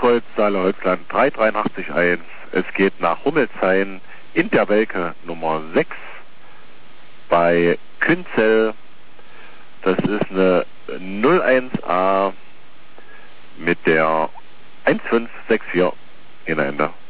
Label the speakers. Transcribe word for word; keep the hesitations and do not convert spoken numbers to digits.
Speaker 1: Ostkreuz, Saale-Holzland drei drei acht eins. Es geht nach Hummelshain in der Welke Nummer sechs bei Künzel. Das ist eine null eins A mit der eins fünf sechs vier in der Ende.